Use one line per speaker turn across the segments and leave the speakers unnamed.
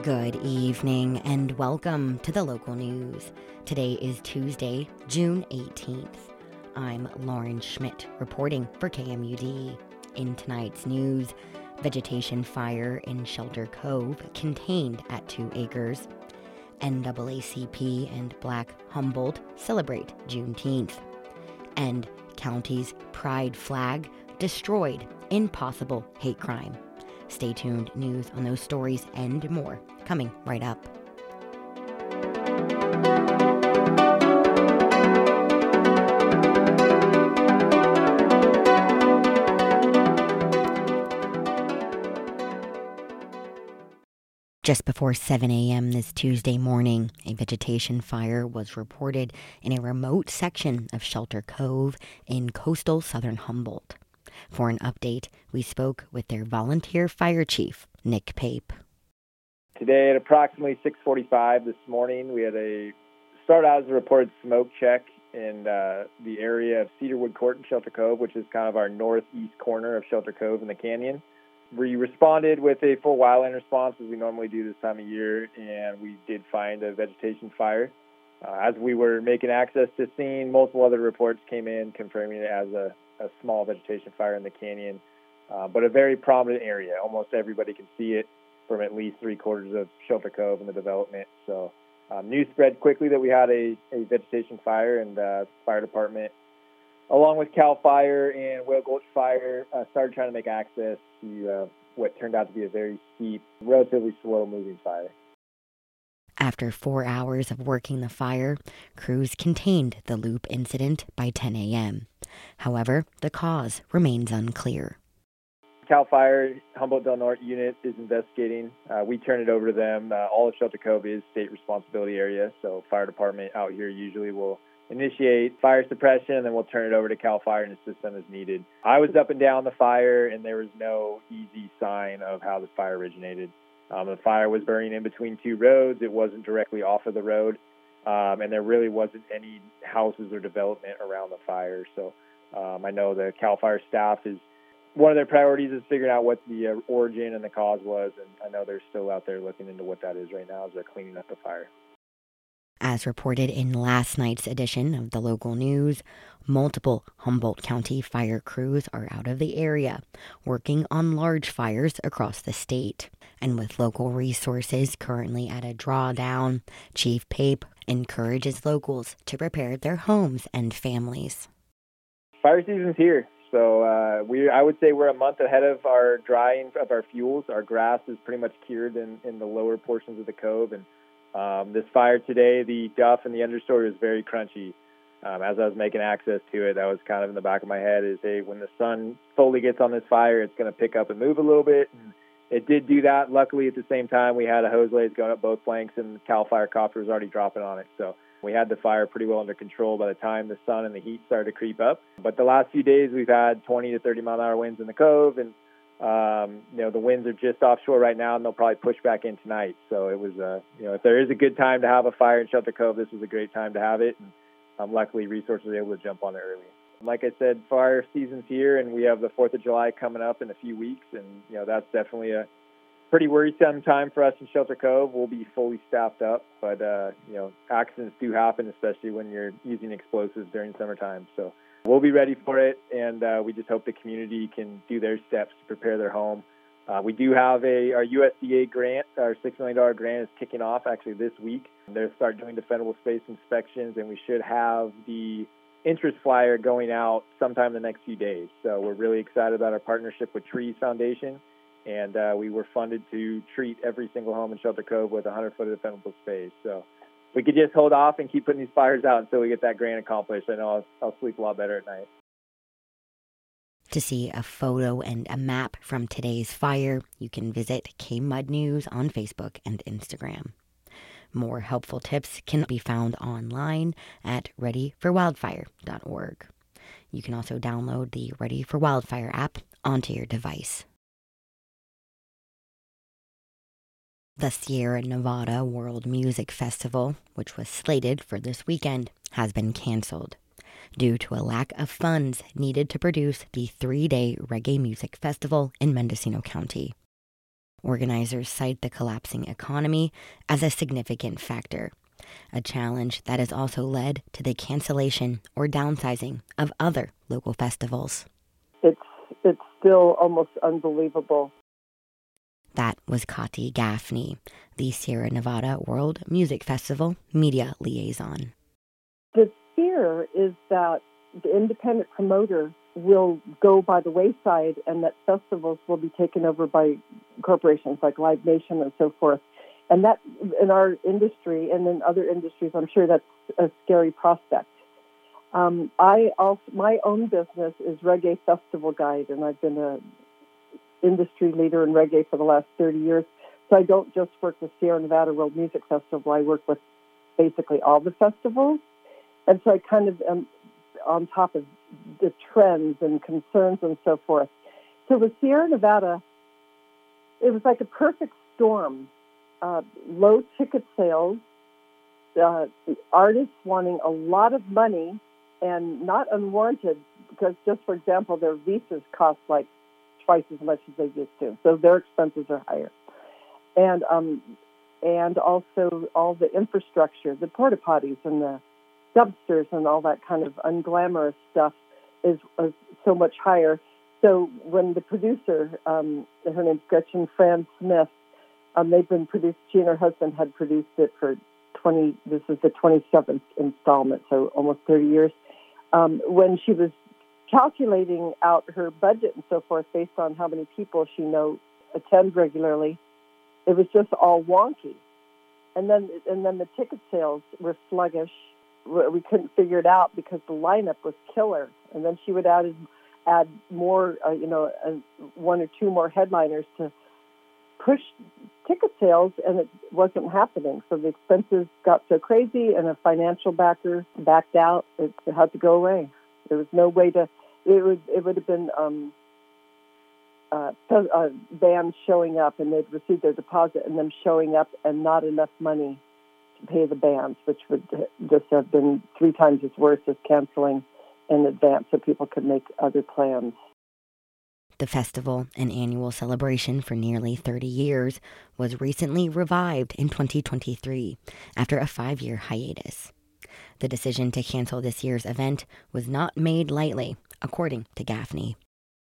Good evening and welcome to the local news. Today is Tuesday, June 18th. I'm Lauren Schmidt reporting for KMUD. In tonight's news, vegetation fire in Shelter Cove contained at 2 acres. NAACP and Black Humboldt celebrate Juneteenth. And county's pride flag destroyed in possible hate crime. Stay tuned. News on those stories and more coming right up. Just before 7 a.m. this Tuesday morning, a vegetation fire was reported in a remote section of Shelter Cove in coastal southern Humboldt. For an update, we spoke with their volunteer fire chief, Nick Pape.
Today at approximately 6:45 this morning, we had start out as a reported smoke check in the area of Cedarwood Court in Shelter Cove, which is kind of our northeast corner of Shelter Cove in the canyon. We responded with a full wildland response as we normally do this time of year, and we did find a vegetation fire. As we were making access to scene, multiple other reports came in confirming it as a small vegetation fire in the canyon, but a very prominent area. Almost everybody can see it from at least 3/4 of Shelter Cove in the development. So news spread quickly that we had a vegetation fire, and fire department, along with CAL FIRE and Whale Gulch Fire, started trying to make access to what turned out to be a very steep, relatively slow-moving fire.
After 4 hours of working the fire, crews contained the loop incident by 10 a.m. However, the cause remains unclear.
CAL FIRE Humboldt Del Norte unit is investigating. We turn it over to them. All of Shelter Cove is state responsibility area, so fire department out here usually will initiate fire suppression, and then we'll turn it over to CAL FIRE and assist them as needed. I was up and down the fire, and there was no easy sign of how the fire originated. The fire was burning in between 2 roads. It wasn't directly off of the road, and there really wasn't any houses or development around the fire. So I know the CAL FIRE staff is one of their priorities is figuring out what the origin and the cause was, and I know they're still out there looking into what that is right now as they're cleaning up the fire.
As reported in last night's edition of the local news, multiple Humboldt County fire crews are out of the area, working on large fires across the state. And with local resources currently at a drawdown, Chief Pape encourages locals to prepare their homes and families.
Fire season's here, so I would say we're a month ahead of our drying of our fuels. Our grass is pretty much cured in the lower portions of the cove, and this fire today, the duff and the understory was very crunchy. As I was making access to it, that was kind of in the back of my head is, hey, when the sun fully gets on this fire, it's going to pick up and move a little bit. And it did do that. Luckily, at the same time, we had a hose lace going up both flanks, and the CAL FIRE copter was already dropping on it. So we had the fire pretty well under control by the time the sun and the heat started to creep up. But the last few days, we've had 20 to 30 mile an hour winds in the cove, and the winds are just offshore right now, and they'll probably push back in tonight. So it was, if there is a good time to have a fire in Shelter Cove, this was a great time to have it. And luckily, resources were able to jump on it early. Like I said, fire season's here, and we have the 4th of July coming up in a few weeks, and that's definitely a pretty worrisome time for us in Shelter Cove. We'll be fully staffed up, but accidents do happen, especially when you're using explosives during summertime. So we'll be ready for it, and we just hope the community can do their steps to prepare their home. We do have our USDA grant. Our $6 million grant is kicking off actually this week. They'll start doing defendable space inspections, and we should have the interest flyer going out sometime in the next few days. So we're really excited about our partnership with Trees Foundation, and we were funded to treat every single home in Shelter Cove with 100-foot of defendable space. So we could just hold off and keep putting these fires out until we get that grant accomplished. I know I'll sleep a lot better at night.
To see a photo and a map from today's fire, you can visit KMUD News on Facebook and Instagram. More helpful tips can be found online at readyforwildfire.org. You can also download the Ready for Wildfire app onto your device. The Sierra Nevada World Music Festival, which was slated for this weekend, has been canceled due to a lack of funds needed to produce the 3-day reggae music festival in Mendocino County. Organizers cite the collapsing economy as a significant factor, a challenge that has also led to the cancellation or downsizing of other local festivals.
It's still almost unbelievable.
That was Kati Gaffney, the Sierra Nevada World Music Festival media liaison.
The fear is that the independent promoter will go by the wayside and that festivals will be taken over by corporations like Live Nation and so forth. And that, in our industry and in other industries, I'm sure that's a scary prospect. My own business is Reggae Festival Guide, and I've been an industry leader in reggae for the last 30 years. So I don't just work with Sierra Nevada World Music Festival. I work with basically all the festivals. And so I kind of am on top of the trends and concerns and so forth. So with Sierra Nevada, it was like a perfect storm. Low ticket sales, artists wanting a lot of money and not unwarranted, because just for example, their visas cost like twice as much as they used to, so their expenses are higher. And also all the infrastructure, the porta potties and the dumpsters and all that kind of unglamorous stuff is so much higher. So when the producer, her name's Gretchen Fran Smith, they've been produced. She and her husband had produced it for 20. This is the 27th installment, so almost 30 years. When she was calculating out her budget and so forth based on how many people she attend regularly, it was just all wonky. And then the ticket sales were sluggish. We couldn't figure it out because the lineup was killer. And then she would add more, one or two more headliners to push ticket sales, and it wasn't happening. So the expenses got so crazy, and a financial backer backed out. It had to go away. There was no way to. It would have been bands showing up, and they'd receive their deposit, and them showing up, and not enough money to pay the bands, which would just have been 3 times as worse as canceling in advance, so people could make other plans.
The festival, an annual celebration for nearly 30 years, was recently revived in 2023 after a 5-year hiatus. The decision to cancel this year's event was not made lightly, according to Gaffney.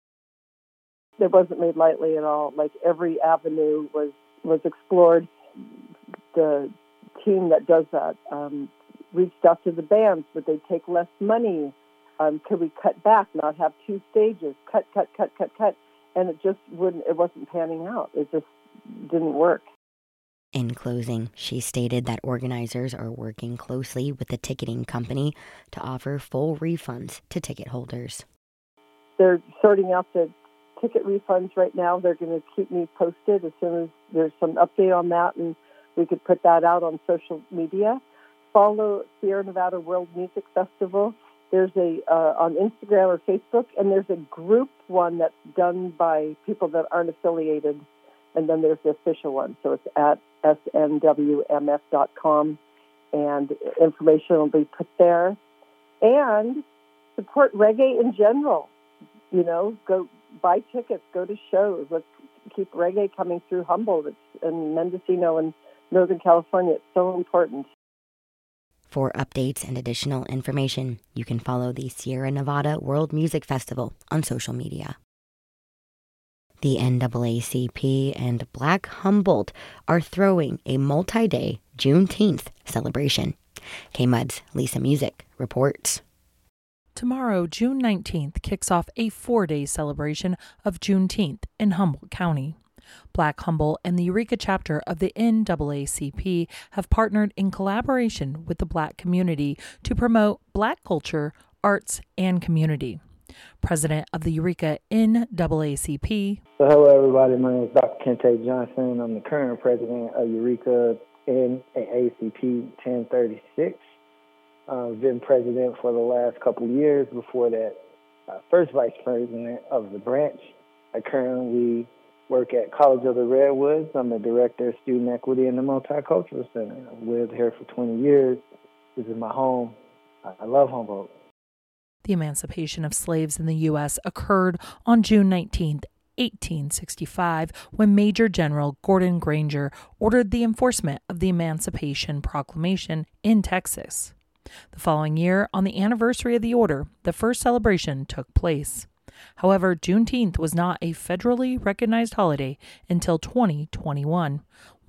It wasn't made lightly at all. Like, every avenue was explored. The team that does that reached out to the bands, but they take less money. Could we cut back, not have 2 stages, cut, and it wasn't panning out. It just didn't work.
In closing, she stated that organizers are working closely with the ticketing company to offer full refunds to ticket holders.
They're sorting out the ticket refunds right now. They're going to keep me posted as soon as there's some update on that, and we could put that out on social media. Follow Sierra Nevada World Music Festival. There's on Instagram or Facebook, and there's a group one that's done by people that aren't affiliated, and then there's the official one. So it's at snwmf.com, and information will be put there. And support reggae in general. Go buy tickets, go to shows. Let's keep reggae coming through Humboldt and Mendocino and Northern California. It's so important.
For updates and additional information, you can follow the Sierra Nevada World Music Festival on social media. The NAACP and Black Humboldt are throwing a multi-day Juneteenth celebration. KMUD's Lisa Music reports.
Tomorrow, June 19th, kicks off a 4-day celebration of Juneteenth in Humboldt County. Black Humboldt and the Eureka chapter of the NAACP have partnered in collaboration with the Black community to promote Black culture, arts, and community. President of the Eureka NAACP.
Hello, everybody. My name is Dr. Kente Johnson. I'm the current president of Eureka NAACP 1036. I've been president for the last couple of years. Before that, first vice president of the branch. I currently work at College of the Redwoods. I'm the director of student equity in the Multicultural Center. I've lived here for 20 years. This is my home. I love Humboldt.
The emancipation of slaves in the U.S. occurred on June 19th, 1865, when Major General Gordon Granger ordered the enforcement of the Emancipation Proclamation in Texas. The following year, on the anniversary of the order, the first celebration took place. However, Juneteenth was not a federally recognized holiday until 2021,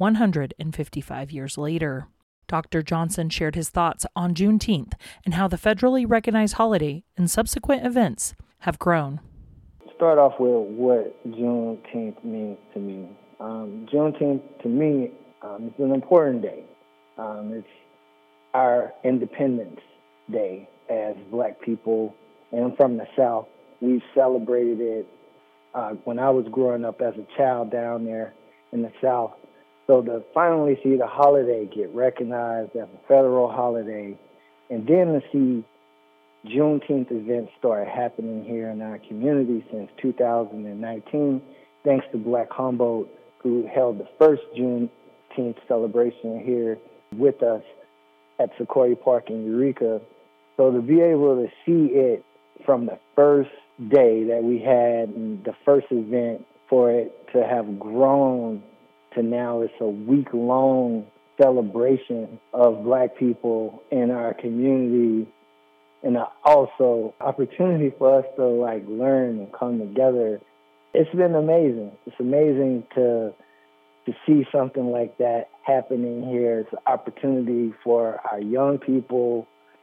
155 years later. Dr. Johnson shared his thoughts on Juneteenth and how the federally recognized holiday and subsequent events have grown.
Start off with what Juneteenth means to me. Juneteenth, to me, is an important day. It's our Independence Day as Black people, and I'm from the South. We've celebrated it when I was growing up as a child down there in the South. So to finally see the holiday get recognized as a federal holiday, and then to see Juneteenth events start happening here in our community since 2019, thanks to Black Humboldt, who held the first Juneteenth celebration here with us at Sequoia Park in Eureka. So to be able to see it from the first day that we had and the first event, for it to have grown to now it's a week-long celebration of Black people in our community, and also opportunity for us to learn and come together. It's been amazing. It's amazing to see something like that happening here. It's an opportunity for our young people,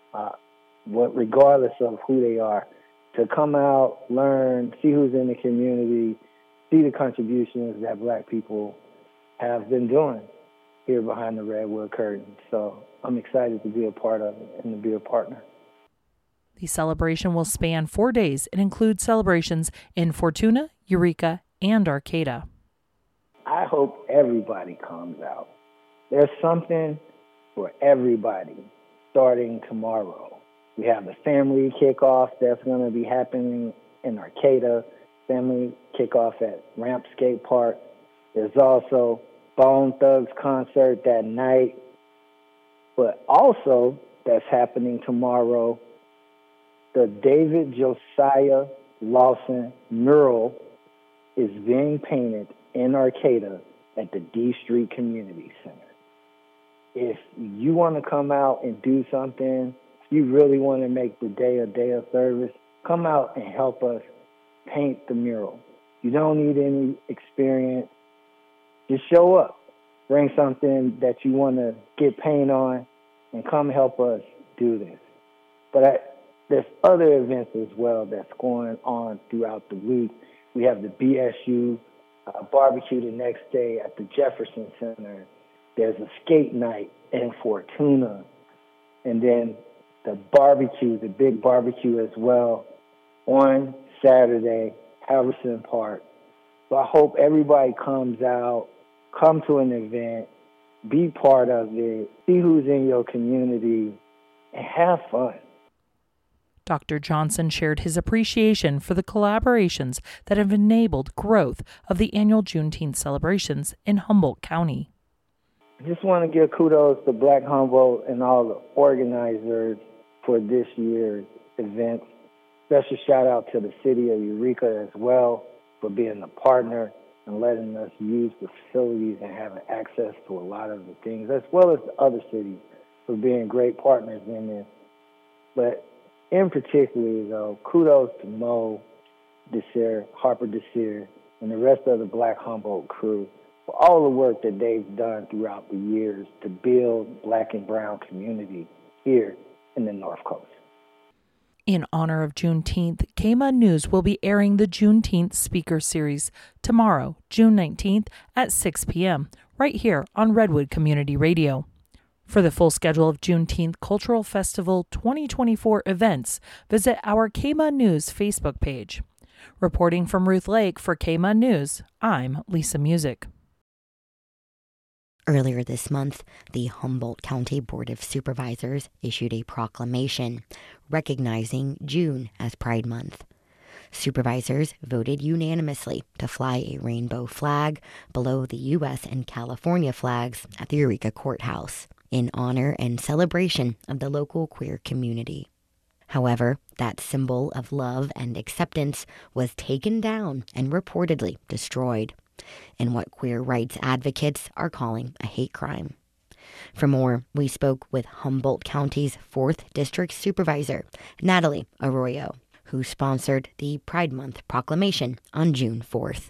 regardless of who they are, to come out, learn, see who's in the community, see the contributions that Black people have been doing here behind the Redwood curtain. So I'm excited to be a part of it and to be a partner.
The celebration will span 4 days and include celebrations in Fortuna, Eureka, and Arcata.
I hope everybody comes out. There's something for everybody starting tomorrow. We have the family kickoff that's going to be happening in Arcata, family kickoff at Ramp Skate Park. There's also Bone Thugs concert that night. But also, that's happening tomorrow, the David Josiah Lawson mural is being painted in Arcata at the D Street Community Center. If you want to come out and do something, if you really want to make the day a day of service, come out and help us paint the mural. You don't need any experience. Just show up. Bring something that you want to get paint on and come help us do this. But there's other events as well that's going on throughout the week. We have the BSU barbecue the next day at the Jefferson Center. There's a skate night in Fortuna. And then the barbecue, the big barbecue as well, on Saturday, Halverson Park. So I hope everybody comes out, come to an event, be part of it, see who's in your community, and have fun.
Dr. Johnson shared his appreciation for the collaborations that have enabled growth of the annual Juneteenth celebrations in Humboldt County.
I just want to give kudos to Black Humboldt and all the organizers for this year's event. Special shout out to the city of Eureka as well for being a partner and letting us use the facilities and having access to a lot of the things, as well as the other cities for being great partners in this. But in particular, though, kudos to Mo Desir, Harper Desir, and the rest of the Black Humboldt crew for all the work that they've done throughout the years to build Black and brown community here in the North Coast.
In honor of Juneteenth, KMUD News will be airing the Juneteenth Speaker Series tomorrow, June 19th at 6 p.m., right here on Redwood Community Radio. For the full schedule of Juneteenth Cultural Festival 2024 events, visit our KMUD News Facebook page. Reporting from Ruth Lake for KMUD News, I'm Lisa Music.
Earlier this month, the Humboldt County Board of Supervisors issued a proclamation recognizing June as Pride Month. Supervisors voted unanimously to fly a rainbow flag below the U.S. and California flags at the Eureka Courthouse in honor and celebration of the local queer community. However, that symbol of love and acceptance was taken down and reportedly destroyed in what queer rights advocates are calling a hate crime. For more, we spoke with Humboldt County's 4th District Supervisor, Natalie Arroyo, who sponsored the Pride Month proclamation on June 4th.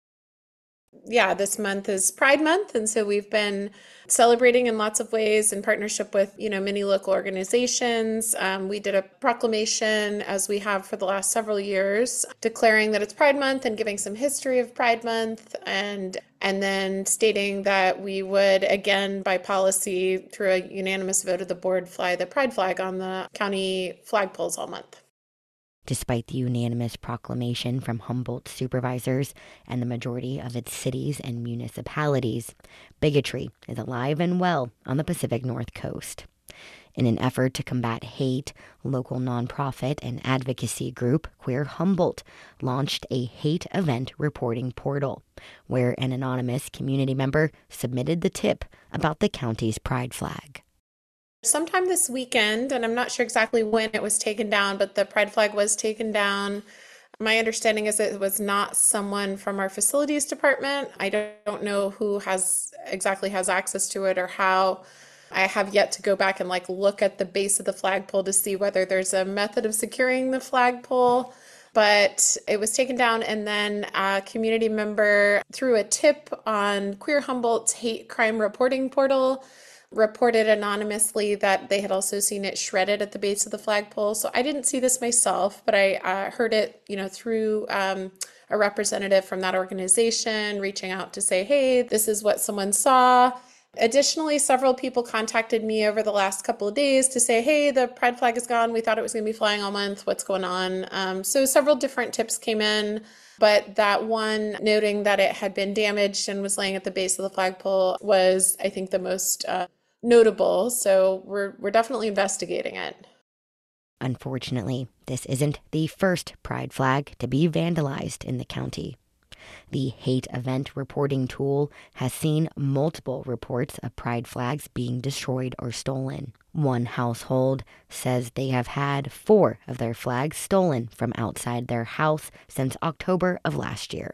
Yeah, this month is Pride Month, and so we've been celebrating in lots of ways in partnership with, many local organizations. We did a proclamation, as we have for the last several years, declaring that it's Pride Month and giving some history of Pride Month, and then stating that we would, again, by policy, through a unanimous vote of the board, fly the Pride flag on the county flagpoles all month.
Despite the unanimous proclamation from Humboldt supervisors and the majority of its cities and municipalities, bigotry is alive and well on the Pacific North Coast. In an effort to combat hate, local nonprofit and advocacy group Queer Humboldt launched a hate event reporting portal, where an anonymous community member submitted the tip about the county's pride flag.
Sometime this weekend, and I'm not sure exactly when it was taken down, but the pride flag was taken down. My understanding is it was not someone from our facilities department. I don't know who has access to it or how. I have yet to go back and look at the base of the flagpole to see whether there's a method of securing the flagpole. But it was taken down, and then a community member, threw a tip on Queer Humboldt's hate crime reporting portal, reported anonymously that they had also seen it shredded at the base of the flagpole. So I didn't see this myself, but I heard it, through a representative from that organization reaching out to say, hey, this is what someone saw. Additionally, several people contacted me over the last couple of days to say, hey, the pride flag is gone. We thought it was going to be flying all month. What's going on? So several different tips came in. But that one noting that it had been damaged and was laying at the base of the flagpole was, I think, the most notable. So we're definitely investigating it.
Unfortunately, this isn't the first pride flag to be vandalized in the county. The hate event reporting tool has seen multiple reports of pride flags being destroyed or stolen. One household says they have had 4 of their flags stolen from outside their house since October of last year.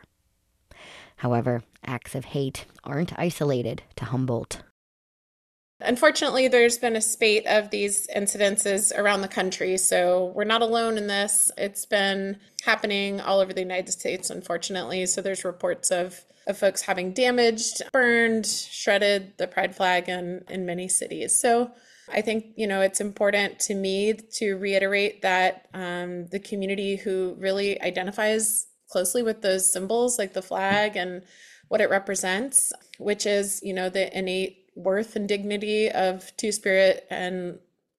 However, acts of hate aren't isolated to Humboldt.
Unfortunately, there's been a spate of these incidences around the country, so we're not alone in this. It's been happening all over the United States, unfortunately. So there's reports of folks having damaged, burned, shredded the pride flag in many cities. So I think, it's important to me to reiterate that the community who really identifies closely with those symbols, like the flag and what it represents, which is, the innate worth and dignity of Two-Spirit and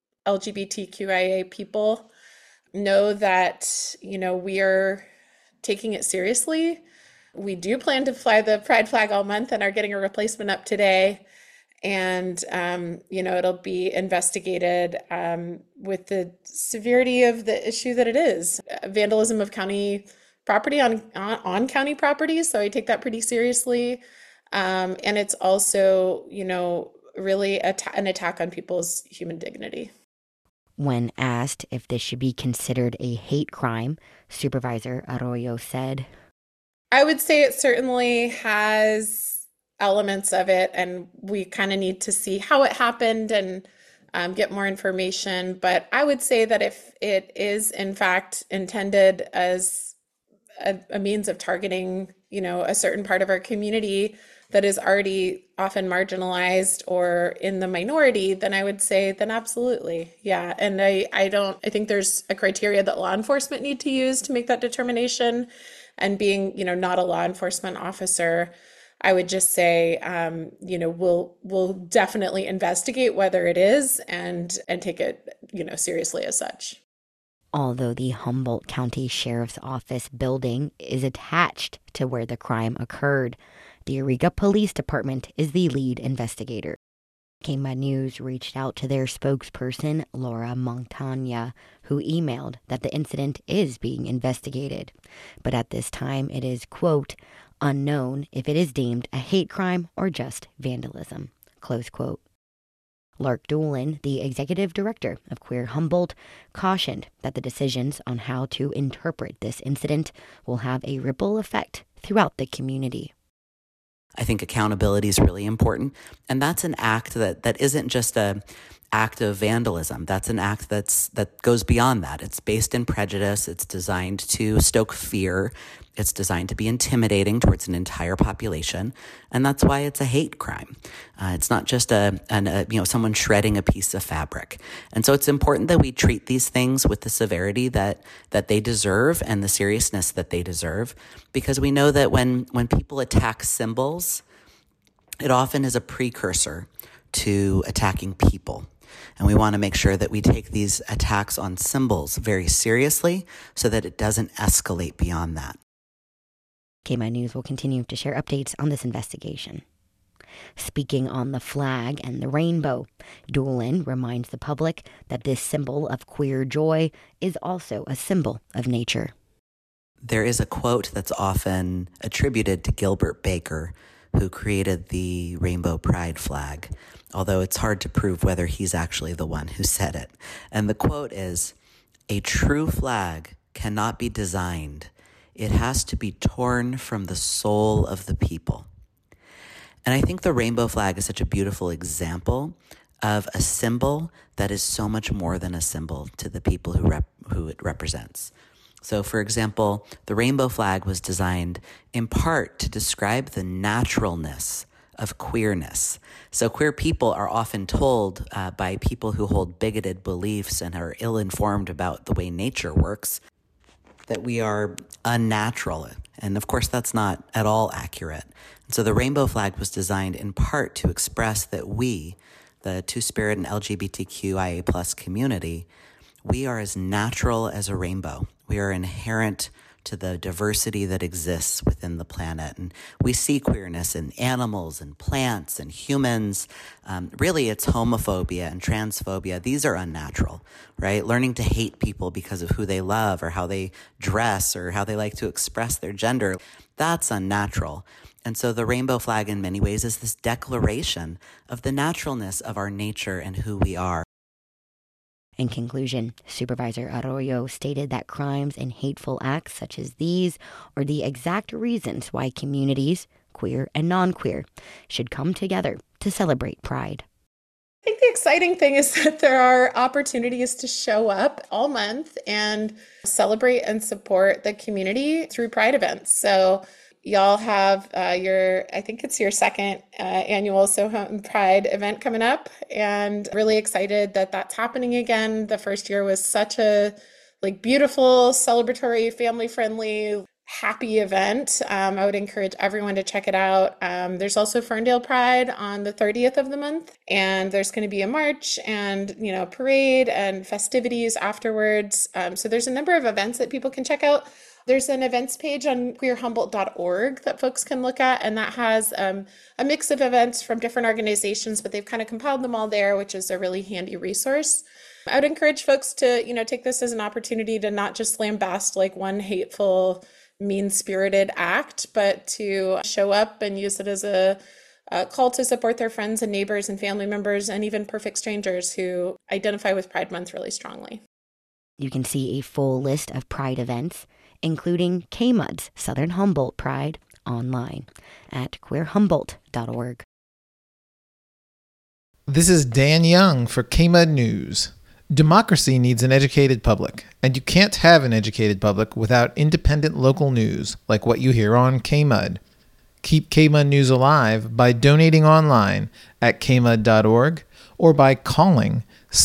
LGBTQIA people, know that, we are taking it seriously. We do plan to fly the pride flag all month and are getting a replacement up today. And, it'll be investigated with the severity of the issue that it is. Vandalism of county property on county property. So I take that pretty seriously. And it's also, really an attack on people's human dignity.
When asked if this should be considered a hate crime, Supervisor Arroyo said,
I would say it certainly has elements of it, and we kind of need to see how it happened and get more information. But I would say that if it is, in fact, intended as a means of targeting, a certain part of our community that is already often marginalized or in the minority, then I would say then absolutely. Yeah. And I think there's a criteria that law enforcement need to use to make that determination. And being, not a law enforcement officer, I would just say, we'll definitely investigate whether it is and take it, seriously as such.
Although the Humboldt County Sheriff's Office building is attached to where the crime occurred, the Eureka Police Department is the lead investigator. KMUD News reached out to their spokesperson, Laura Montagna, who emailed that the incident is being investigated. But at this time, it is, quote, unknown if it is deemed a hate crime or just vandalism, close quote. Lark Doolin, the executive director of Queer Humboldt, cautioned that the decisions on how to interpret this incident will have a ripple effect throughout the community.
I think accountability is really important. And that's an act that isn't just an act of vandalism. That's an act that goes beyond that. It's based in prejudice. It's designed to stoke fear. It's designed to be intimidating towards an entire population. And that's why it's a hate crime. It's not just someone shredding a piece of fabric. And so it's important that we treat these things with the severity that they deserve and the seriousness that they deserve, because we know that when people attack symbols, it often is a precursor to attacking people. And we want to make sure that we take these attacks on symbols very seriously so that it doesn't escalate beyond that.
KMUD News will continue to share updates on this investigation. Speaking on the flag and the rainbow, Doolin reminds the public that this symbol of queer joy is also a symbol of nature.
There is a quote that's often attributed to Gilbert Baker, who created the Rainbow Pride flag, although it's hard to prove whether he's actually the one who said it. And the quote is, "A true flag cannot be designed. It has to be torn from the soul of the people." And I think the rainbow flag is such a beautiful example of a symbol that is so much more than a symbol to the people who it represents. So, for example, the rainbow flag was designed in part to describe the naturalness of queerness. So queer people are often told by people who hold bigoted beliefs and are ill-informed about the way nature works that we are unnatural. And of course, that's not at all accurate. And so the rainbow flag was designed in part to express that we, the Two-Spirit and LGBTQIA+ community, we are as natural as a rainbow. We are inherent to the diversity that exists within the planet. And we see queerness in animals and plants and humans. Really, it's homophobia and transphobia. These are unnatural, right? Learning to hate people because of who they love or how they dress or how they like to express their gender, that's unnatural. And so the rainbow flag in many ways is this declaration of the naturalness of our nature and who we are.
In conclusion, Supervisor Arroyo stated that crimes and hateful acts such as these are the exact reasons why communities, queer and non-queer, should come together to celebrate Pride.
I think the exciting thing is that there are opportunities to show up all month and celebrate and support the community through Pride events. So y'all have I think it's your second annual Soho Pride event coming up, and really excited that that's happening again. The first year was such a beautiful, celebratory, family-friendly, happy event. I would encourage everyone to check it out. There's also Ferndale Pride on the 30th of the month, and there's going to be a march and parade and festivities afterwards. So there's a number of events that people can check out. There's an events page on queerhumboldt.org that folks can look at, and that has a mix of events from different organizations, but they've kind of compiled them all there, which is a really handy resource. I would encourage folks to, take this as an opportunity to not just lambast one hateful, mean-spirited act, but to show up and use it as a call to support their friends and neighbors and family members and even perfect strangers who identify with Pride Month really strongly.
You can see a full list of Pride events, including KMUD's Southern Humboldt Pride, online at queerhumboldt.org.
This is Dan Young for KMUD News. Democracy needs an educated public, and you can't have an educated public without independent local news like what you hear on KMUD. Keep KMUD News alive by donating online at kmud.org or by calling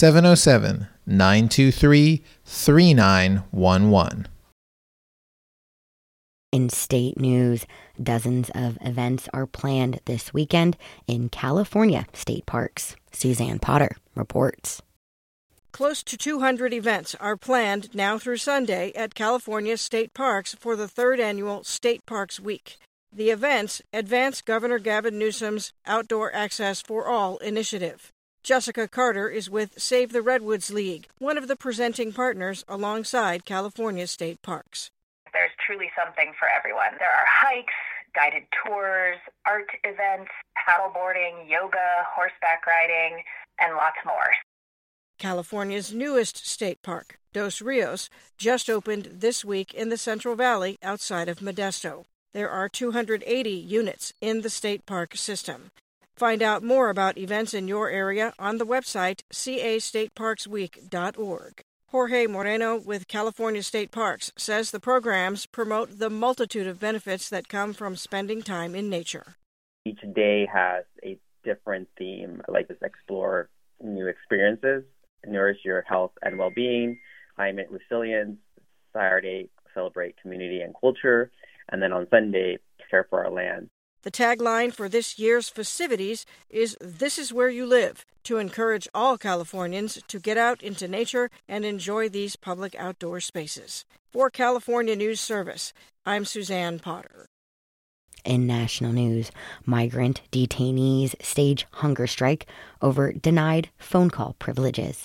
707-923-3911.
In state news, dozens of events are planned this weekend in California state parks. Suzanne Potter reports.
Close to 200 events are planned now through Sunday at California state parks for the third annual State Parks Week. The events advance Governor Gavin Newsom's Outdoor Access for All initiative. Jessica Carter is with Save the Redwoods League, one of the presenting partners alongside California state parks.
There's truly something for everyone. There are hikes, guided tours, art events, paddleboarding, yoga, horseback riding, and lots more.
California's newest state park, Dos Rios, just opened this week in the Central Valley outside of Modesto. There are 280 units in the state park system. Find out more about events in your area on the website castateparksweek.org. Jorge Moreno with California State Parks says the programs promote the multitude of benefits that come from spending time in nature.
Each day has a different theme, like this explore new experiences, nourish your health and well-being, climate resilience. Saturday, celebrate community and culture, and then on Sunday, care for our land.
The tagline for this year's festivities is "This is where you live," to encourage all Californians to get out into nature and enjoy these public outdoor spaces. For California News Service, I'm Suzanne Potter.
In national news, migrant detainees stage hunger strike over denied phone call privileges.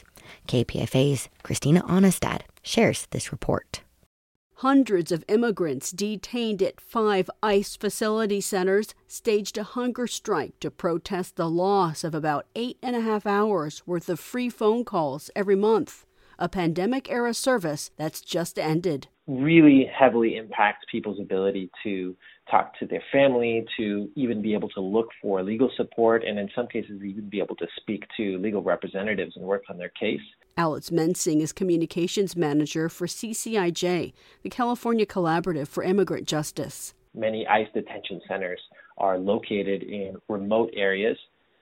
KPFA's Christina Onestad shares this report.
Hundreds of immigrants detained at 5 ICE facility centers staged a hunger strike to protest the loss of about 8.5 hours worth of free phone calls every month, a pandemic-era service that's just ended.
Really heavily impacts people's ability to talk to their family, to even be able to look for legal support, and in some cases even be able to speak to legal representatives and work on their case.
Alex Mensing is communications manager for CCIJ, the California Collaborative for Immigrant Justice.
Many ICE detention centers are located in remote areas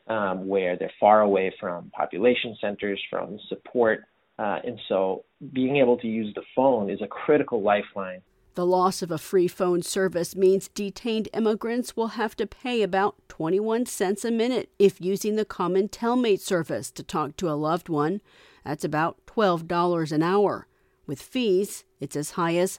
where they're far away from population centers, from support, and so being able to use the phone is a critical lifeline.
The loss of a free phone service means detained immigrants will have to pay about 21 cents a minute if using the common Telmate service to talk to a loved one. That's about $12 an hour. With fees, it's as high as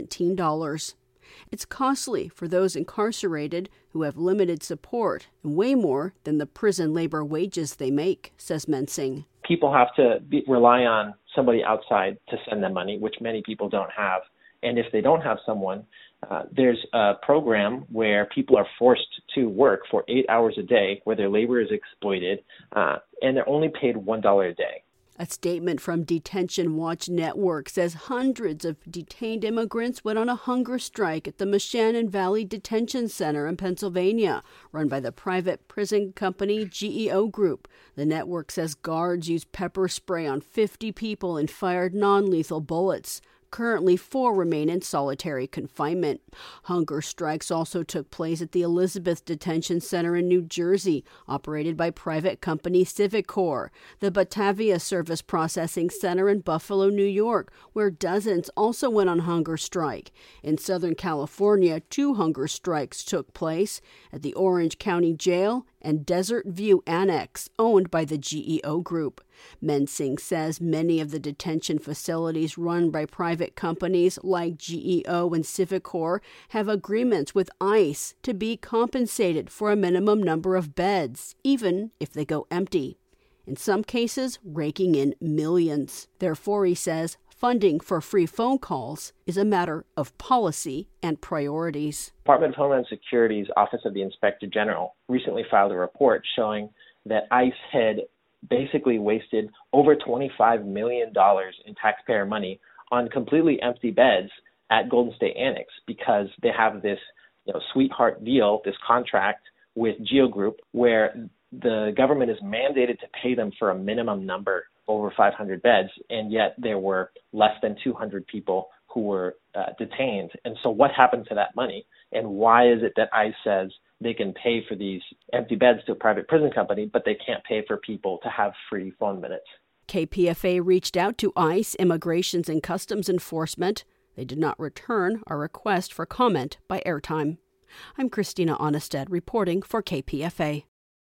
$17. It's costly for those incarcerated who have limited support and way more than the prison labor wages they make, says Mensing.
People have to rely on somebody outside to send them money, which many people don't have. And if they don't have someone, there's a program where people are forced to work for 8 hours a day, where their labor is exploited, and they're only paid $1 a day.
A statement from Detention Watch Network says hundreds of detained immigrants went on a hunger strike at the Moshannon Valley Detention Center in Pennsylvania, run by the private prison company GEO Group. The network says guards used pepper spray on 50 people and fired non-lethal bullets. Currently, 4 remain in solitary confinement. Hunger strikes also took place at the Elizabeth Detention Center in New Jersey, operated by private company Civicor, the Batavia Service Processing Center in Buffalo, New York, where dozens also went on hunger strike. In Southern California, 2 hunger strikes took place at the Orange County Jail and Desert View Annex, owned by the GEO Group. Mensing says many of the detention facilities run by private companies like GEO and Civicor have agreements with ICE to be compensated for a minimum number of beds, even if they go empty. In some cases, raking in millions. Therefore, he says, funding for free phone calls is a matter of policy and priorities.
Department of Homeland Security's Office of the Inspector General recently filed a report showing that ICE had basically wasted over $25 million in taxpayer money on completely empty beds at Golden State Annex because they have this sweetheart deal, this contract with GEO Group, where the government is mandated to pay them for a minimum number over 500 beds, and yet there were less than 200 people who were detained. And so what happened to that money? And why is it that ICE says they can pay for these empty beds to a private prison company, but they can't pay for people to have free phone minutes?
KPFA reached out to ICE, Immigrations and Customs Enforcement. They did not return our request for comment by airtime. I'm Christina Onestad reporting for KPFA.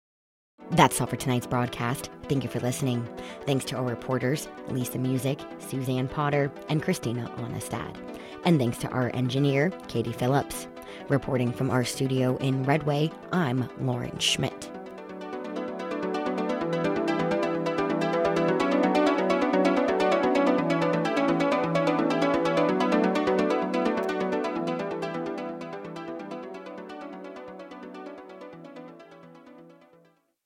That's all for tonight's broadcast. Thank you for listening. Thanks to our reporters, Lisa Music, Suzanne Potter, and Christina Onestad. And thanks to our engineer, Katie Phillips. Reporting from our studio in Redway, I'm Lauren Schmidt.